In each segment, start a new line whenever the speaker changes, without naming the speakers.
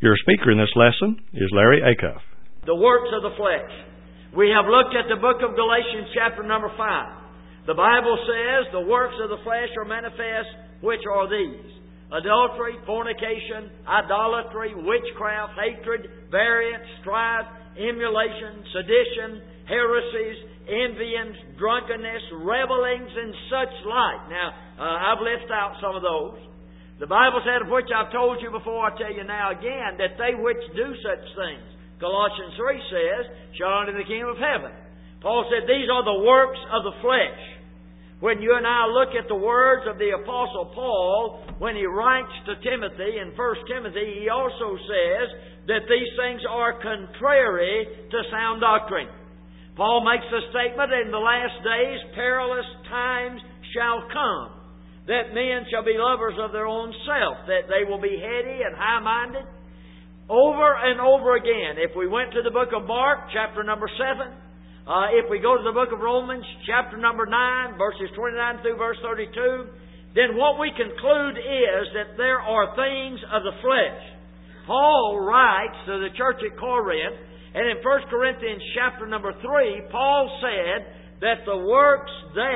Your speaker in this lesson is Larry Acuff.
The works of the flesh. We have looked at the book of Galatians chapter number 5. The Bible says the works of the flesh are manifest, which are these: adultery, fornication, idolatry, witchcraft, hatred, variance, strife, emulation, sedition, heresies, envyings, drunkenness, revelings, and such like. Now, I've left out some of those. The Bible said, of which I've told you before, I tell you now again, that they which do such things, Colossians 3 says, shall enter the kingdom of heaven. Paul said, these are the works of the flesh. When you and I look at the words of the Apostle Paul, when he writes to Timothy in 1 Timothy, he also says that these things are contrary to sound doctrine. Paul makes the statement, in the last days perilous times shall come, that men shall be lovers of their own self, that they will be heady and high-minded. Over and over again, if we went to the book of Mark, chapter number 7, if we go to the book of Romans, chapter number 9, verses 29 through verse 32, then what we conclude is that there are things of the flesh. Paul writes to the church at Corinth, and in 1 Corinthians chapter number 3, Paul said that the works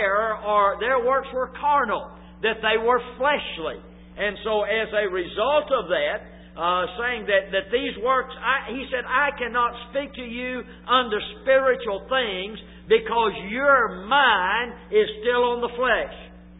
their works were carnal, that they were fleshly. And so as a result of that, saying that these works, he said, I cannot speak to you under spiritual things because your mind is still on the flesh.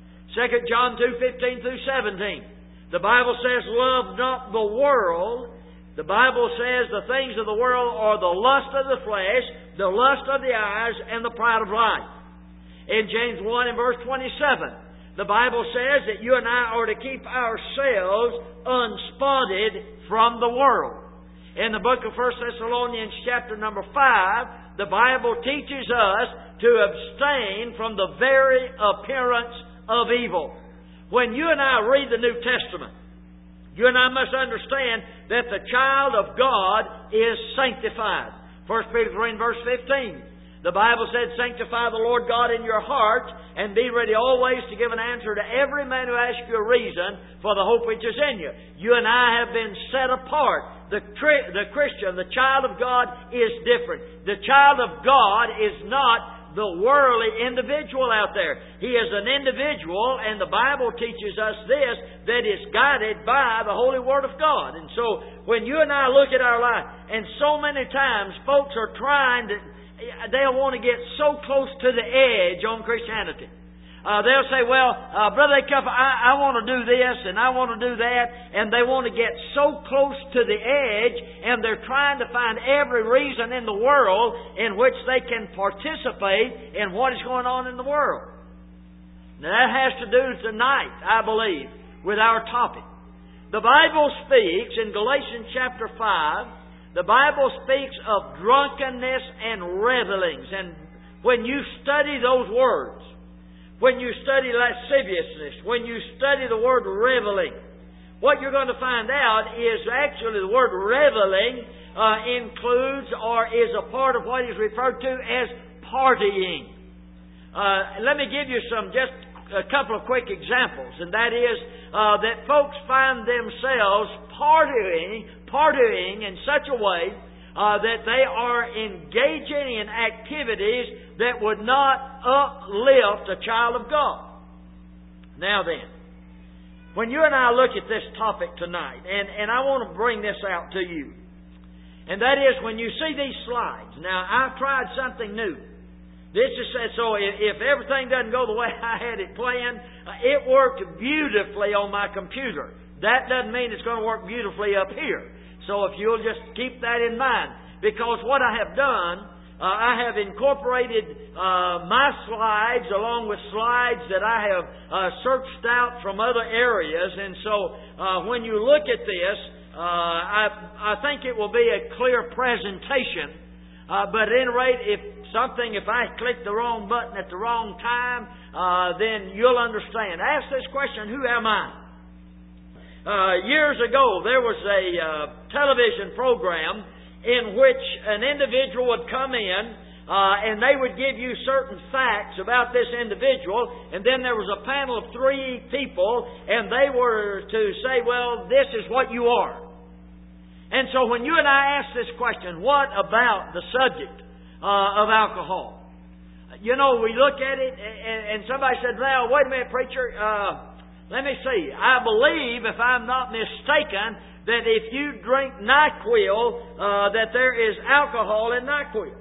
2 John 2:15 through 17. The Bible says, love not the world. The Bible says the things of the world are the lust of the flesh, the lust of the eyes, and the pride of life. In James 1 and verse 27, the Bible says that you and I are to keep ourselves unspotted from the world. In the book of 1 Thessalonians chapter number 5, the Bible teaches us to abstain from the very appearance of evil. When you and I read the New Testament, you and I must understand that the child of God is sanctified. 1 Peter 3 and verse 15. The Bible said, sanctify the Lord God in your heart, and be ready always to give an answer to every man who asks you a reason for the hope which is in you. You and I have been set apart. The Christian, the child of God, is different. The child of God is not the worldly individual out there. He is an individual, and the Bible teaches us this, that is guided by the Holy Word of God. And so, when you and I look at our life, and so many times folks are trying to, they'll want to get so close to the edge on Christianity. They'll say, well, Brother Acuff, I want to do this and I want to do that. And they want to get so close to the edge, and they're trying to find every reason in the world in which they can participate in what is going on in the world. Now that has to do tonight, I believe, with our topic. The Bible speaks in Galatians chapter 5, the Bible speaks of drunkenness and revelings. And when you study those words, when you study lasciviousness, when you study the word reveling, what you're going to find out is actually the word reveling includes or is a part of what is referred to as partying. Let me give you just a couple of quick examples, and that is that folks find themselves partying in such a way that they are engaging in activities that would not uplift a child of God. Now then, when you and I look at this topic tonight, and I want to bring this out to you, and that is when you see these slides. Now, I've tried something new. This is so if everything doesn't go the way I had it planned, it worked beautifully on my computer. That doesn't mean it's going to work beautifully up here. So if you'll just keep that in mind. Because what I have done, I have incorporated my slides along with slides that I have searched out from other areas. And so when you look at this, I think it will be a clear presentation. But at any rate, if I click the wrong button at the wrong time, then you'll understand. Ask this question, who am I? Years ago, there was a television program in which an individual would come in and they would give you certain facts about this individual, and then there was a panel of 3 people, and they were to say, well, this is what you are. And And so when you and I ask this question, what about the subject of alcohol? You know, we look at it and somebody said, "Now, wait a minute, preacher. Let me see. I believe, if I'm not mistaken, that if you drink NyQuil, that there is alcohol in NyQuil."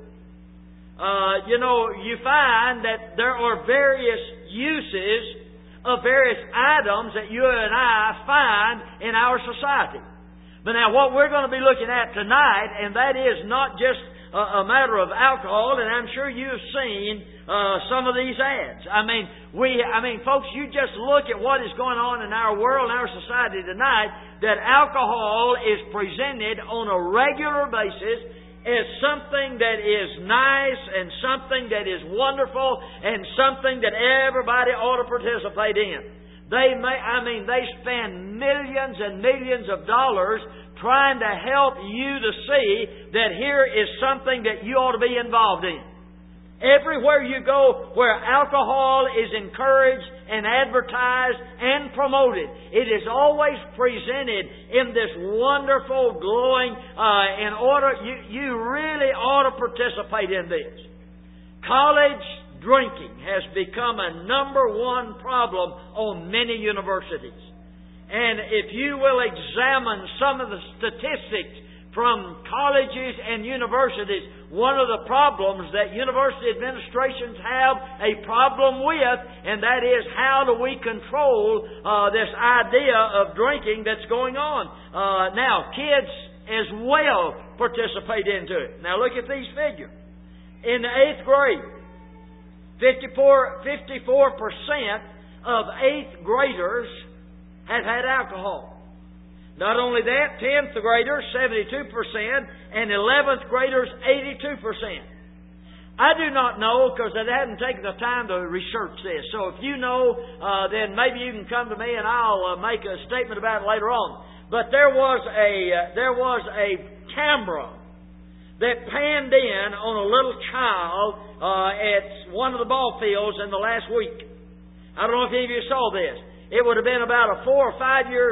You find that there are various uses of various items that you and I find in our society. But now what we're going to be looking at tonight, and that is not just a matter of alcohol, and I'm sure you've seen some of these ads. I mean, folks, you just look at what is going on in our world, in our society tonight, that alcohol is presented on a regular basis as something that is nice and something that is wonderful and something that everybody ought to participate in. They spend millions and millions of dollars trying to help you to see that here is something that you ought to be involved in. Everywhere you go where alcohol is encouraged and advertised and promoted, it is always presented in this wonderful, glowing, you really ought to participate in this. College drinking has become a number one problem on many universities. And if you will examine some of the statistics from colleges and universities, one of the problems that university administrations have a problem with, and that is, how do we control this idea of drinking that's going on? Now, kids as well participate into it. Now look at these figures. In the 8th grade, 54% of 8th graders have had alcohol. Not only that, 10th graders, 72%, and 11th graders, 82%. I do not know, because I hadn't taken the time to research this. So if you know, then maybe you can come to me and I'll make a statement about it later on. But there was a camera that panned in on a little child at one of the ball fields in the last week. I don't know if any of you saw this. It would have been about a 4 or 5 year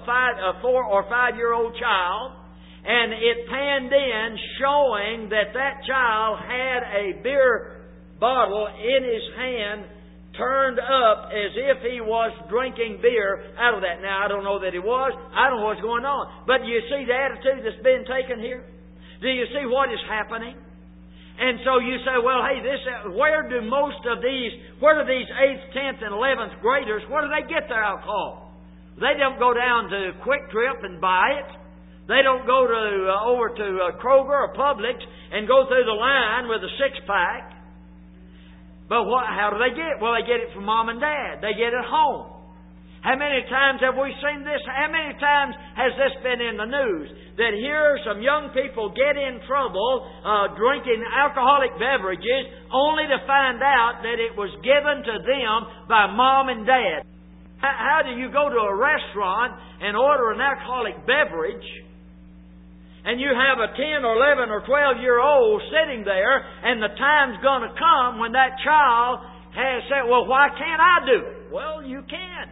old child, and it panned in showing that child had a beer bottle in his hand, turned up as if he was drinking beer out of that. Now, I don't know that he was. I don't know what's going on. But do you see the attitude that's being taken here? Do you see what is happening? And so you say, well, hey, where do these 8th, 10th, and 11th graders, where do they get their alcohol? They don't go down to Quick Trip and buy it. They don't go over to Kroger or Publix and go through the line with a 6-pack. But how do they get it? Well, they get it from Mom and Dad. They get it home. How many times have we seen this? How many times has this been in the news? That here some young people get in trouble drinking alcoholic beverages only to find out that it was given to them by Mom and Dad. How do you go to a restaurant and order an alcoholic beverage, and you have a 10 or 11 or 12-year-old sitting there, and the time's going to come when that child has said, well, why can't I do it? Well, you can.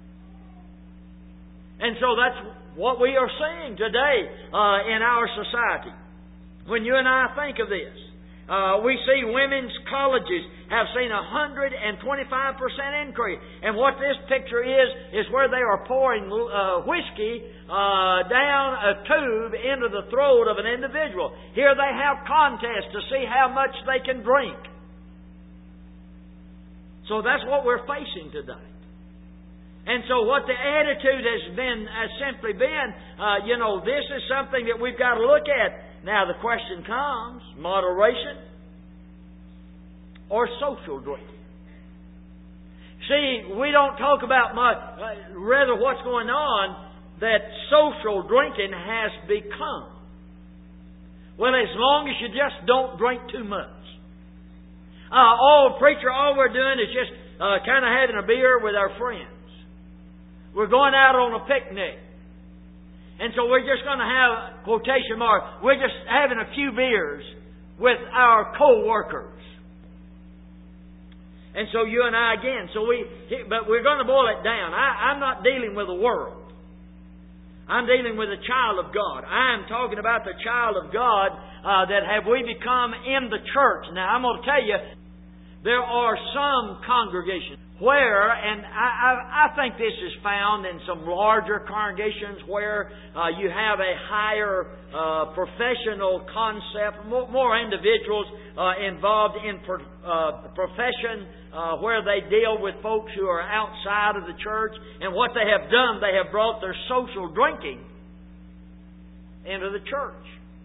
And so that's what we are seeing today in our society. When you and I think of this, we see women's colleges have seen a 125% increase. And what this picture is where they are pouring whiskey down a tube into the throat of an individual. Here they have contests to see how much they can drink. So that's what we're facing today. And so what the attitude has simply been, this is something that we've got to look at. Now the question comes, moderation or social drinking? See, we don't talk about much, rather what's going on, that social drinking has become. Well, as long as you just don't drink too much. Preacher, all we're doing is just kind of having a beer with our friends. We're going out on a picnic. And so we're just going to have, quotation mark, we're just having a few beers with our co-workers. And so you and I again, but we're going to boil it down. I'm not dealing with the world. I'm dealing with a child of God. I am talking about the child of God that have we become in the church. Now, I'm going to tell you, there are some congregations where, and I think this is found in some larger congregations where you have a higher professional concept, more individuals involved in profession where they deal with folks who are outside of the church. And what they have done, they have brought their social drinking into the church.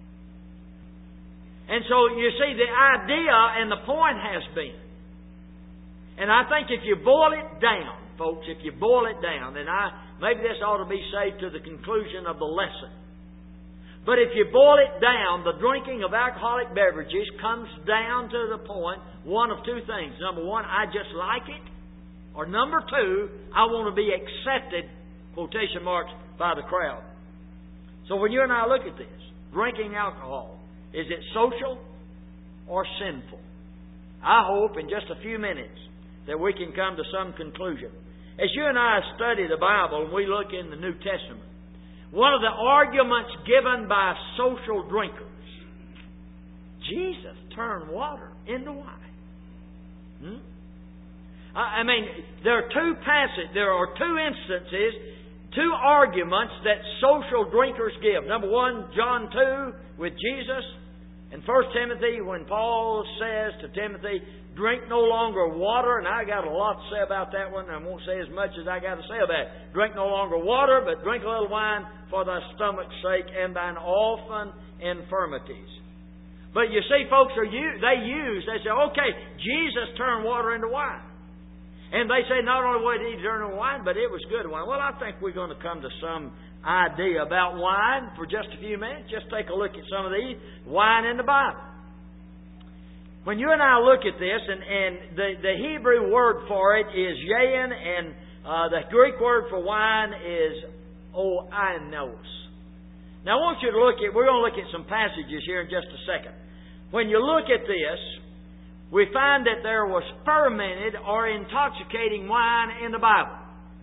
And so you see, the idea and the point has been, and I think if you boil it down, folks, if you boil it down, and maybe this ought to be saved to the conclusion of the lesson. But if you boil it down, the drinking of alcoholic beverages comes down to the point, one of two things. Number one, I just like it. Or number two, I want to be accepted, quotation marks, by the crowd. So when you and I look at this, drinking alcohol, is it social or sinful? I hope in just a few minutes that we can come to some conclusion. As you and I study the Bible and we look in the New Testament, one of the arguments given by social drinkers, Jesus turned water into wine. I mean, there are two instances, two arguments that social drinkers give. Number one, John 2 with Jesus, and 1 Timothy when Paul says to Timothy, drink no longer water, and I got a lot to say about that one. I won't say as much as I got to say about it. Drink no longer water, but drink a little wine for thy stomach's sake and thine often infirmities. But you see, folks, they say, okay, Jesus turned water into wine. And they say not only did He turn into wine, but it was good wine. Well, I think we're going to come to some idea about wine for just a few minutes. Just take a look at some of these. Wine in the Bible. When you and I look at this, and the Hebrew word for it is yain, and the Greek word for wine is oinos. Now I want you to we're going to look at some passages here in just a second. When you look at this, we find that there was fermented or intoxicating wine in the Bible.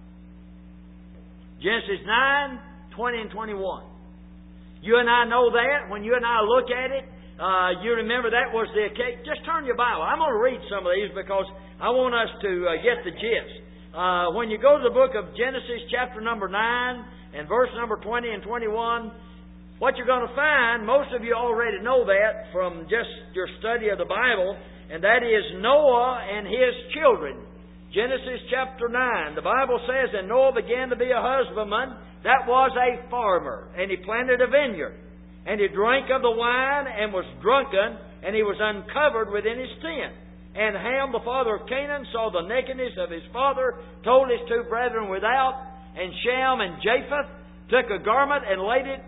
Genesis 9, 20 and 21. You and I know that. When you and I look at it, you remember that was the occasion. Just turn your Bible. I'm going to read some of these because I want us to get the gist. When you go to the book of Genesis chapter number 9 and verse number 20 and 21, what you're going to find, most of you already know that from just your study of the Bible, and that is Noah and his children. Genesis chapter 9. The Bible says, and Noah began to be a husbandman, that was a farmer, and he planted a vineyard. And he drank of the wine and was drunken, and he was uncovered within his tent. And Ham, the father of Canaan, saw the nakedness of his father, told his two brethren without, and Shem and Japheth took a garment and laid it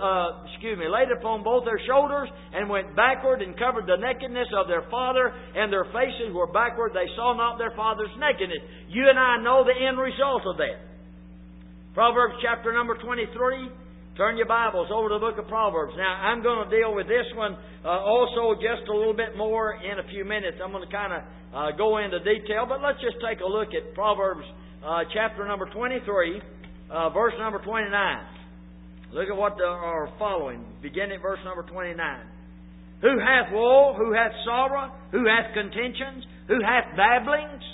upon both their shoulders, and went backward and covered the nakedness of their father, and their faces were backward. They saw not their father's nakedness. You and I know the end result of that. Proverbs chapter number 23. Turn your Bibles over to the book of Proverbs. Now, I'm going to deal with this one also just a little bit more in a few minutes. I'm going to kind of go into detail, but let's just take a look at Proverbs chapter number 23, verse number 29. Look at what are following, beginning at verse number 29. Who hath woe? Who hath sorrow? Who hath contentions? Who hath babblings?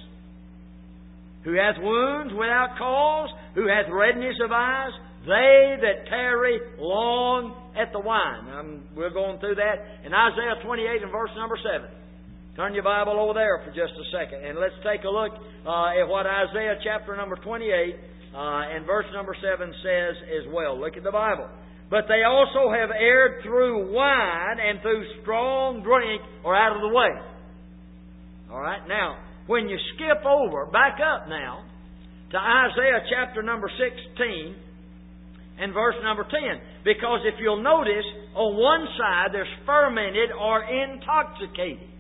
Who hath wounds without cause? Who hath redness of eyes? They that tarry long at the wine. We're going through that in Isaiah 28 and verse number 7. Turn your Bible over there for just a second. And let's take a look at what Isaiah chapter number 28 and verse number 7 says as well. Look at the Bible. But they also have erred through wine and through strong drink or out of the way. All right. Now, when you skip over, back up now to Isaiah chapter number 16 and verse number 10. Because if you'll notice, on one side there's fermented or intoxicated.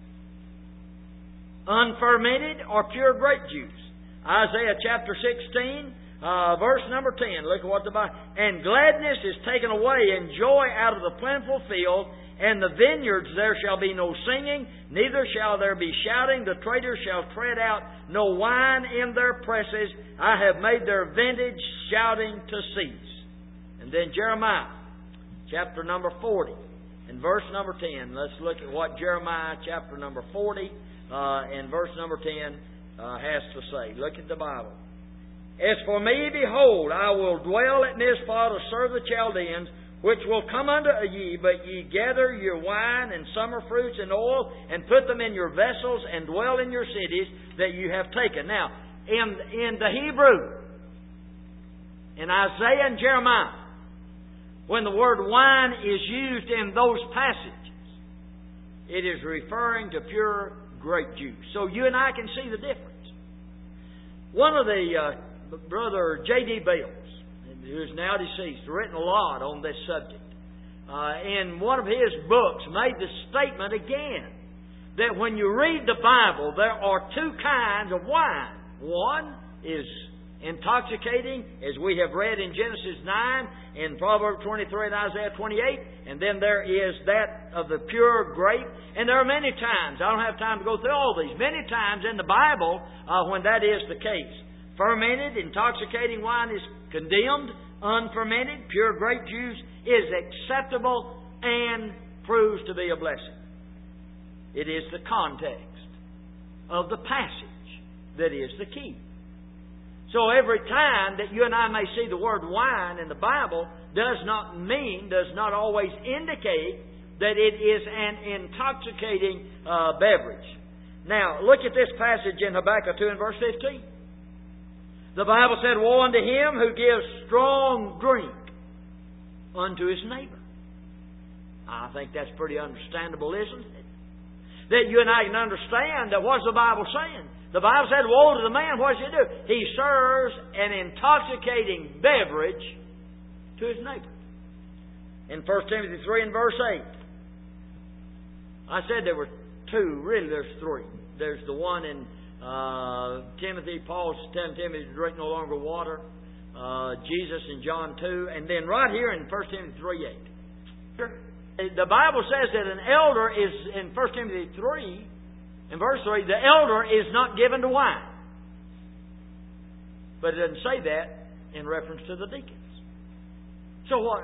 Unfermented or pure grape juice. Isaiah chapter 16, verse number 10. Look at what the Bible... And gladness is taken away, and joy out of the plentiful field, and the vineyards there shall be no singing, neither shall there be shouting. The traders shall tread out no wine in their presses. I have made their vintage shouting to cease. And then Jeremiah, chapter number 40, and verse number 10. Let's look at what Jeremiah, chapter number 40, and verse number 10 has to say. Look at the Bible. As for me, behold, I will dwell at Mizpah to serve the Chaldeans, which will come unto ye, but ye gather your wine and summer fruits and oil, and put them in your vessels, and dwell in your cities that you have taken. Now, in the Hebrew, in Isaiah and Jeremiah, when the word wine is used in those passages, it is referring to pure grape juice. So you and I can see the difference. One of the Brother J.D. Bales, who is now deceased, written a lot on this subject. In one of his books, made the statement again that when you read the Bible, there are two kinds of wine. One is intoxicating, as we have read in Genesis 9, in Proverbs 23 and Isaiah 28, and then there is that of the pure grape. And there are many times, I don't have time to go through all these, many times in the Bible when that is the case. Fermented, intoxicating wine is condemned. Unfermented, pure grape juice is acceptable and proves to be a blessing. It is the context of the passage that is the key. So every time that you and I may see the word wine in the Bible does not always indicate that it is an intoxicating beverage. Now, look at this passage in Habakkuk 2 and verse 15. The Bible said, woe unto him who gives strong drink unto his neighbor. I think that's pretty understandable, isn't it? That you and I can understand that what's the Bible saying? The Bible said, woe to the man, what does he do? He serves an intoxicating beverage to his neighbor. In 1 Timothy 3 and verse 8. I said there were two, really there's three. There's the one in Timothy, Paul's telling Timothy to drink no longer water. Jesus in John 2. And then right here in 1 Timothy 3:8. The Bible says that an elder is, in 1 Timothy 3, in verse 3, the elder is not given to wine. But it doesn't say that in reference to the deacons. So what,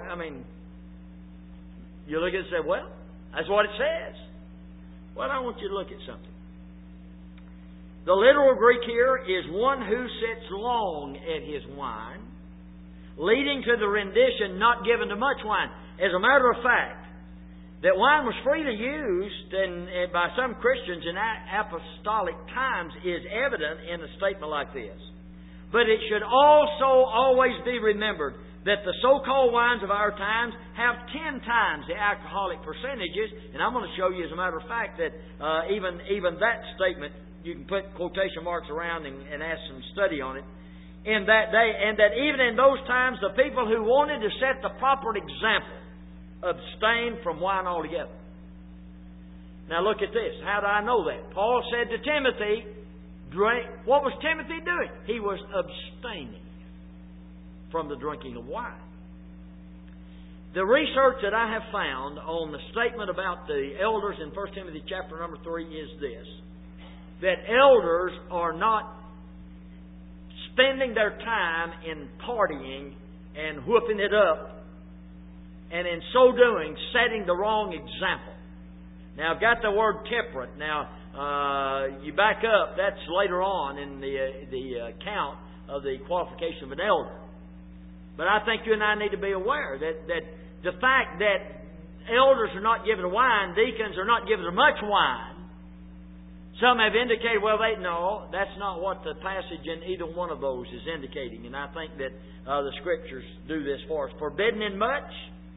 you look at it and say, well, that's what it says. Well, I want you to look at something. The literal Greek here is one who sits long at his wine, leading to the rendition not given to much wine. As a matter of fact, that wine was freely used by some Christians in apostolic times is evident in a statement like this. But it should also always be remembered that the so-called wines of our times have 10 times the alcoholic percentages. And I'm going to show you, as a matter of fact, that even that statement, you can put quotation marks around and ask some study on it. In that day, and that even in those times, the people who wanted to set the proper example abstained from wine altogether. Now look at this. How do I know that? Paul said to Timothy, drink. What was Timothy doing? He was abstaining from the drinking of wine. The research that I have found on the statement about the elders in 1 Timothy chapter number 3 is this. That elders are not spending their time in partying and whooping it up, and in so doing, setting the wrong example. Now, I've got the word temperate. Now, you back up, that's later on in the account of the qualification of an elder. But I think you and I need to be aware that the fact that elders are not given wine, deacons are not given much wine, some have indicated, no, that's not what the passage in either one of those is indicating. And I think that the Scriptures do this for us. Forbidden in much,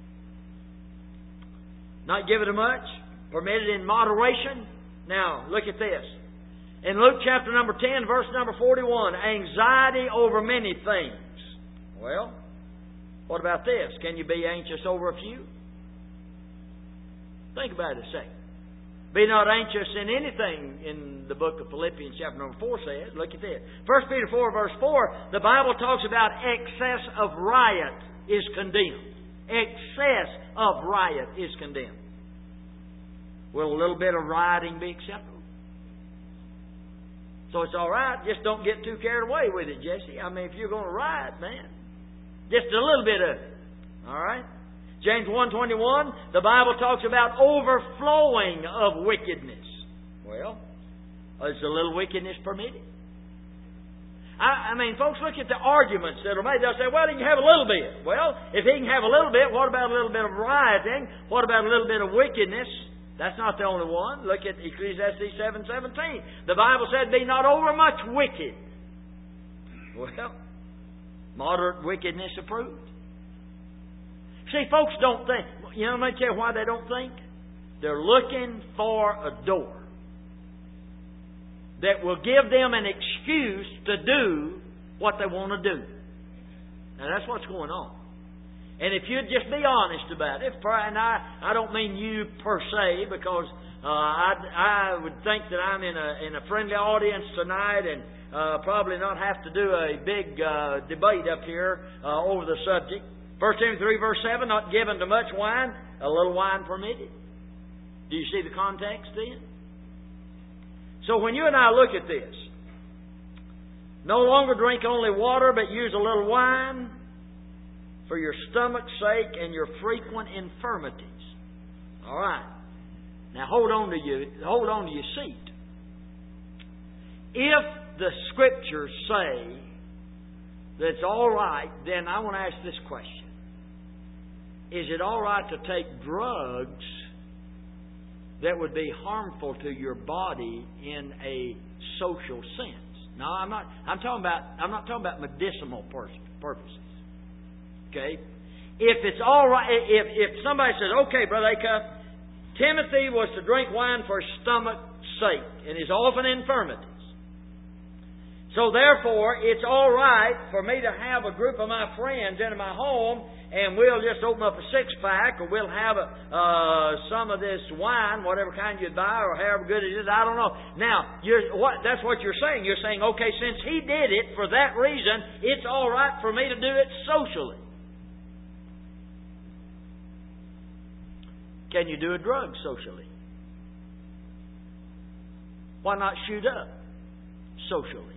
not given much, permitted in moderation. Now, look at this. In Luke chapter number 10, verse number 41, anxiety over many things. Well, what about this? Can you be anxious over a few? Think about it a second. Be not anxious in anything, in the book of Philippians chapter number 4 says. Look at this. 1 Peter 4 verse 4, the Bible talks about excess of riot is condemned. Excess of riot is condemned. Will a little bit of rioting be acceptable? So it's all right. Just don't get too carried away with it, Jesse. If you're going to riot, man, just a little bit of it. All right? James 1:21, the Bible talks about overflowing of wickedness. Well, is a little wickedness permitted? I mean, folks, look at the arguments that are made. They'll say, well, he can have a little bit. Well, if he can have a little bit, what about a little bit of rioting? What about a little bit of wickedness? That's not the only one. Look at Ecclesiastes 7:17. The Bible said, be not overmuch wicked. Well, moderate wickedness approved. See, folks don't think. You know, let me tell you why they don't think. They're looking for a door that will give them an excuse to do what they want to do. Now, that's what's going on. And if you'd just be honest about it, and I don't mean you per se, because I would think that I'm in a friendly audience tonight and probably not have to do a big debate up here over the subject. 1 Timothy 3 verse 7, not given to much wine, a little wine permitted. Do you see the context then? So when you and I look at this, no longer drink only water, but use a little wine for your stomach's sake and your frequent infirmities. All right. Now hold on to your seat. If the Scriptures say that it's all right, then I want to ask this question. Is it all right to take drugs that would be harmful to your body in a social sense? Now, I'm not talking about medicinal purposes. Okay? If it's all right, if somebody says, okay, Brother Acuff, Timothy was to drink wine for his stomach's sake and his often infirmities. So therefore, it's all right for me to have a group of my friends into my home, and we'll just open up a 6-pack, or we'll have some of this wine, whatever kind you buy, or however good it is. I don't know. Now, that's what you're saying. You're saying, okay, since he did it for that reason, it's all right for me to do it socially. Can you do a drug socially? Why not shoot up socially?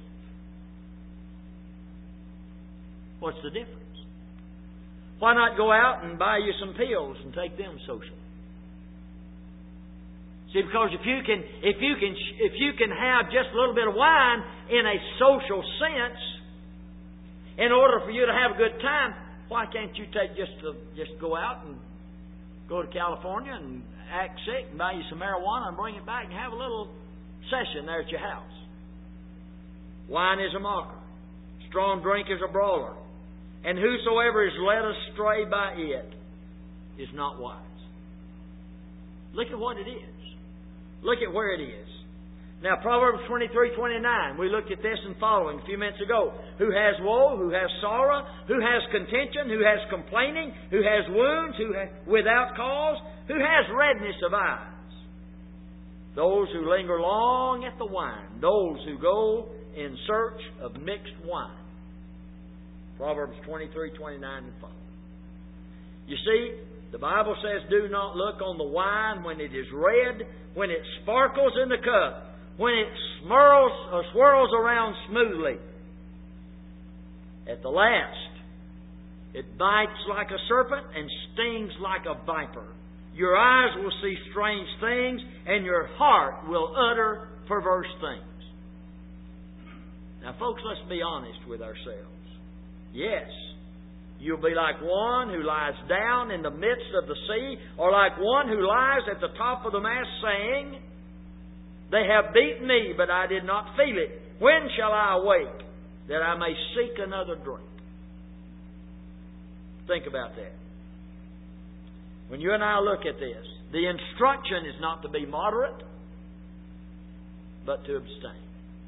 What's the difference? Why not go out and buy you some pills and take them socially? See, because if you can have just a little bit of wine in a social sense, in order for you to have a good time, why can't you just go out and go to California and act sick and buy you some marijuana and bring it back and have a little session there at your house? Wine is a mocker. Strong drink is a brawler. And whosoever is led astray by it is not wise. Look at what it is. Look at where it is. Now, Proverbs 23:29, we looked at this and following a few minutes ago. Who has woe, who has sorrow, who has contention, who has complaining, who has wounds, without cause, who has redness of eyes? Those who linger long at the wine, those who go in search of mixed wine. Proverbs 23:29 and following. You see, the Bible says, do not look on the wine when it is red, when it sparkles in the cup, when it swirls around smoothly. At the last, it bites like a serpent and stings like a viper. Your eyes will see strange things, and your heart will utter perverse things. Now, folks, let's be honest with ourselves. Yes, you'll be like one who lies down in the midst of the sea, or like one who lies at the top of the mast saying, they have beaten me, but I did not feel it. When shall I awake, that I may seek another drink? Think about that. When you and I look at this, the instruction is not to be moderate, but to abstain.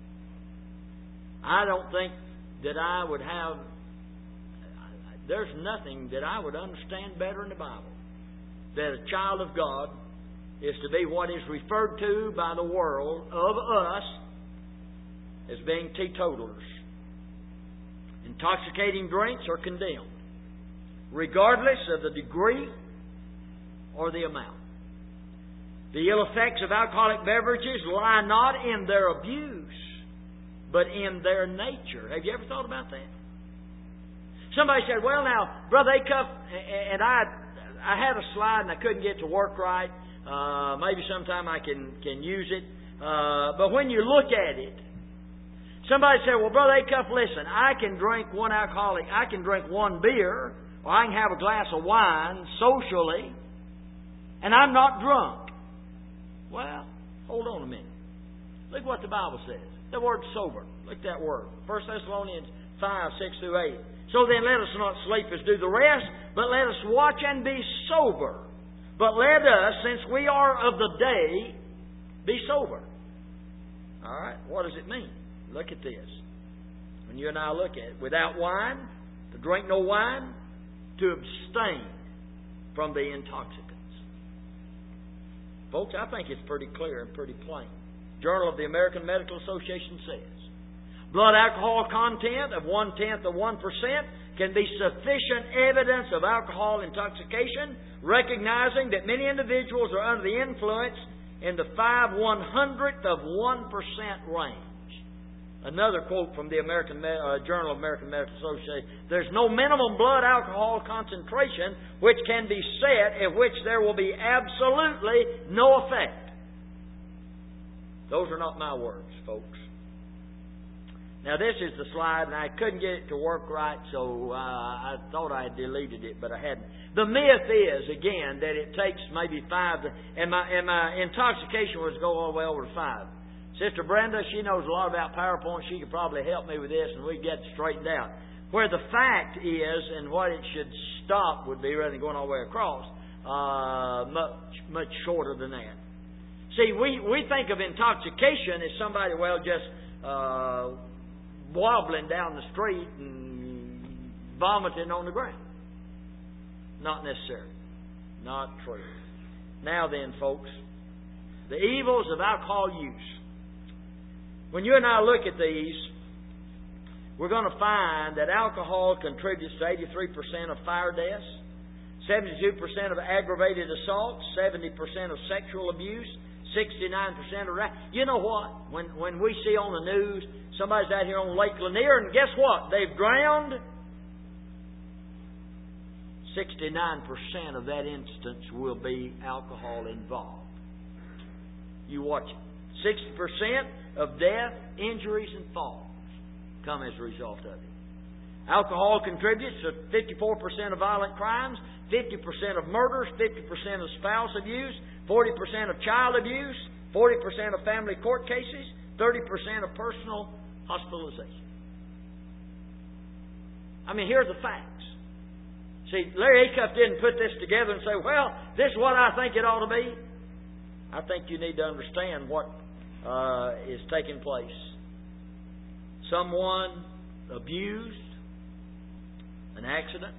I don't think that I would have... There's nothing that I would understand better in the Bible that a child of God is to be what is referred to by the world of us as being teetotalers. Intoxicating drinks are condemned, regardless of the degree or the amount. The ill effects of alcoholic beverages lie not in their abuse, but in their nature. Have you ever thought about that? Somebody said, well, now, Brother Acuff, and I had a slide and I couldn't get it to work right. Maybe sometime I can use it. But when you look at it, somebody said, well, Brother Acuff, listen, I can drink one alcoholic, I can drink one beer, or I can have a glass of wine socially, and I'm not drunk. Well, hold on a minute. Look what the Bible says. The word sober. Look at that word. 1 Thessalonians 5, 6 through 8. So then let us not sleep as do the rest, but let us watch and be sober. But let us, since we are of the day, be sober. All right, what does it mean? Look at this. When you and I look at it, without wine, to drink no wine, to abstain from the intoxicants. Folks, I think it's pretty clear and pretty plain. Journal of the American Medical Association says, blood alcohol content of 1/10 of 1% can be sufficient evidence of alcohol intoxication, recognizing that many individuals are under the influence in the 5/100th of 1% range. Another quote from the Journal of American Medical Association, there's no minimum blood alcohol concentration which can be set at which there will be absolutely no effect. Those are not my words, folks. Now this is the slide, and I couldn't get it to work right, so I thought I had deleted it, but I hadn't. The myth is, again, that it takes maybe 5, and my intoxication was go all the way over to 5. Sister Brenda, she knows a lot about PowerPoint. She could probably help me with this, and we'd get it straightened out. Where the fact is, and what it should stop would be, rather than going all the way across, much shorter than that. See, we think of intoxication as somebody, well, just wobbling down the street and vomiting on the ground. Not necessary. Not true. Now then, folks, the evils of alcohol use. When you and I look at these, we're going to find that alcohol contributes to 83% of fire deaths, 72% of aggravated assault, 70% of sexual abuse, 69% of rape. You know what? When we see on the news, somebody's out here on Lake Lanier, and guess what? They've drowned. 69% of that instance will be alcohol involved. You watch it. 60% of death, injuries, and falls come as a result of it. Alcohol contributes to 54% of violent crimes, 50% of murders, 50% of spouse abuse, 40% of child abuse, 40% of family court cases, 30% of personal hospitalization. I mean, here are the facts. See, Larry Acuff didn't put this together and say, well, this is what I think it ought to be. I think you need to understand what is taking place. Someone abused, an accident.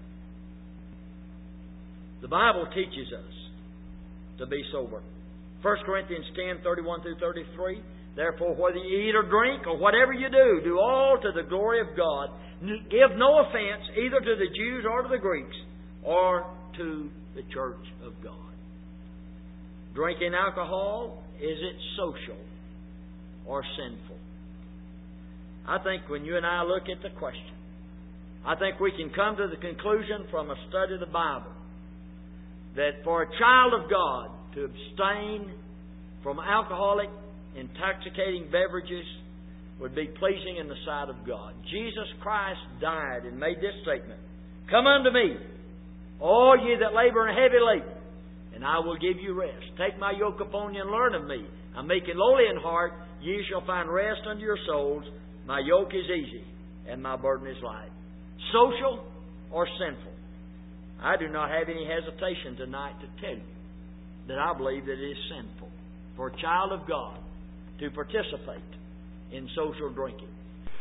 The Bible teaches us to be sober. 1 Corinthians 10, 31 through 33. Therefore, whether you eat or drink or whatever you do all to the glory of God. Give no offense either to the Jews or to the Greeks or to the church of God. Drinking alcohol, is it social or sinful? I think when you and I look at the question, I think we can come to the conclusion from a study of the Bible that for a child of God to abstain from alcoholic, intoxicating beverages would be pleasing in the sight of God. Jesus Christ died and made this statement, come unto me, all ye that labor and are heavy laden, and I will give you rest. Take my yoke upon you and learn of me. I'm meek and lowly in heart. Ye shall find rest unto your souls. My yoke is easy and my burden is light. Social or sinful? I do not have any hesitation tonight to tell you that I believe that it is sinful for a child of God to participate in social drinking.